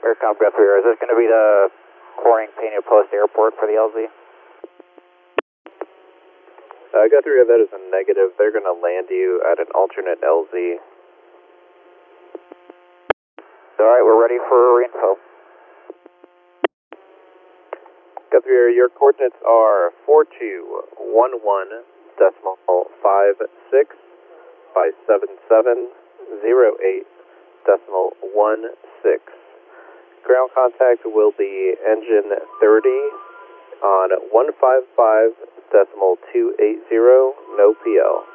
Aircom Guthrie, is this going to be the Corning Pena Post Airport for the LZ? Guthrie, that is a negative. They're going to land you at an alternate LZ. Alright, we're ready for reinfo. Guthrie, your coordinates are 4211.56 by 7708.16. Ground contact will be engine 30 on 155.280, no PL.